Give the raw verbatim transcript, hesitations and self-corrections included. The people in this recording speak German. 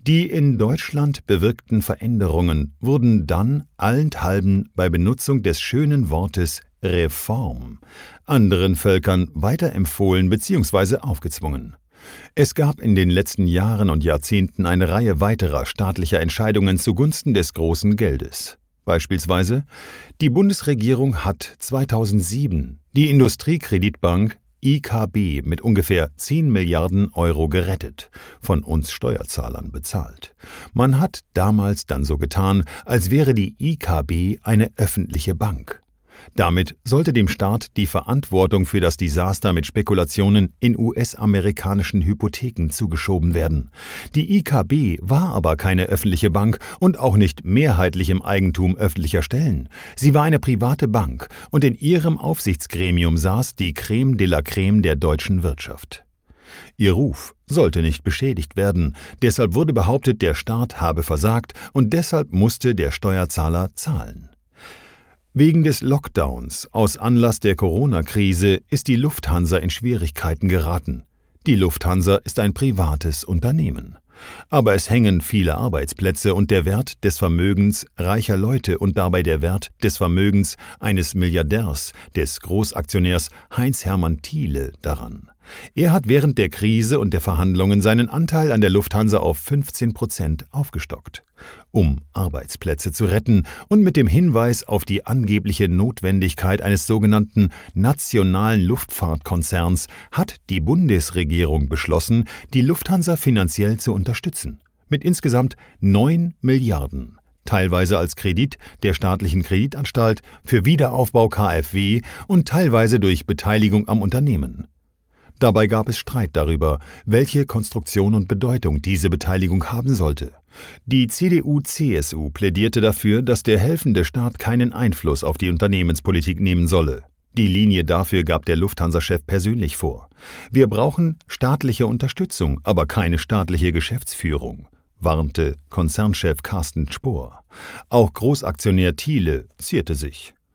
Die in Deutschland bewirkten Veränderungen wurden dann allenthalben bei Benutzung des schönen Wortes Reform anderen Völkern weiterempfohlen bzw. aufgezwungen. Es gab in den letzten Jahren und Jahrzehnten eine Reihe weiterer staatlicher Entscheidungen zugunsten des großen Geldes. Beispielsweise: Die Bundesregierung hat zweitausendsieben die Industriekreditbank I K B mit ungefähr zehn Milliarden Euro gerettet, von uns Steuerzahlern bezahlt. Man hat damals dann so getan, als wäre die I K B eine öffentliche Bank. Damit sollte dem Staat die Verantwortung für das Desaster mit Spekulationen in U S-amerikanischen Hypotheken zugeschoben werden. Die I K B war aber keine öffentliche Bank und auch nicht mehrheitlich im Eigentum öffentlicher Stellen. Sie war eine private Bank und in ihrem Aufsichtsgremium saß die Creme de la Creme der deutschen Wirtschaft. Ihr Ruf sollte nicht beschädigt werden, deshalb wurde behauptet, der Staat habe versagt und deshalb musste der Steuerzahler zahlen. Wegen des Lockdowns aus Anlass der Corona-Krise ist die Lufthansa in Schwierigkeiten geraten. Die Lufthansa ist ein privates Unternehmen. Aber es hängen viele Arbeitsplätze und der Wert des Vermögens reicher Leute und dabei der Wert des Vermögens eines Milliardärs, des Großaktionärs Heinz-Hermann Thiele daran. Er hat während der Krise und der Verhandlungen seinen Anteil an der Lufthansa auf fünfzehn Prozent aufgestockt. Um Arbeitsplätze zu retten und mit dem Hinweis auf die angebliche Notwendigkeit eines sogenannten nationalen Luftfahrtkonzerns hat die Bundesregierung beschlossen, die Lufthansa finanziell zu unterstützen. Mit insgesamt neun Milliarden. Teilweise als Kredit der staatlichen Kreditanstalt für Wiederaufbau K f W und teilweise durch Beteiligung am Unternehmen. Dabei gab es Streit darüber, welche Konstruktion und Bedeutung diese Beteiligung haben sollte. Die C D U C S U plädierte dafür, dass der helfende Staat keinen Einfluss auf die Unternehmenspolitik nehmen solle. Die Linie dafür gab der Lufthansa-Chef persönlich vor. Wir brauchen staatliche Unterstützung, aber keine staatliche Geschäftsführung, warnte Konzernchef Carsten Spohr. Auch Großaktionär Thiele zierte sich.